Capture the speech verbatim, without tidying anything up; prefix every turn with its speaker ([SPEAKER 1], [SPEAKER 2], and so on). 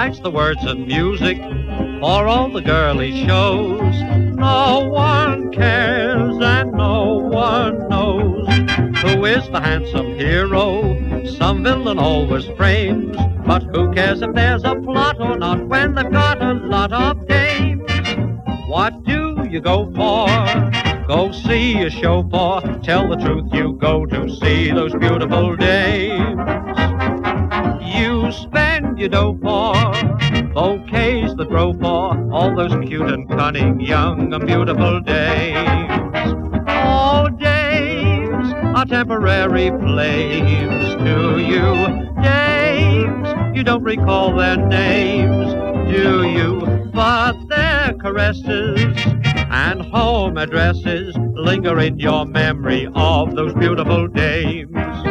[SPEAKER 1] writes the words and music for all the girly shows. No one cares and no one knows who is the handsome hero some villain always frames. But who cares if there's a plot or not when they've got a lot of dames? What do you go for? Go see a show for. Tell the truth, you go to see those beautiful dames. You spend your dough for bouquets that grow for all those cute and cunning young and beautiful dames. Oh, dames are temporary flames to you. Dames, you don't recall their names, do you? But their caresses and home addresses linger in your memory of those beautiful dames.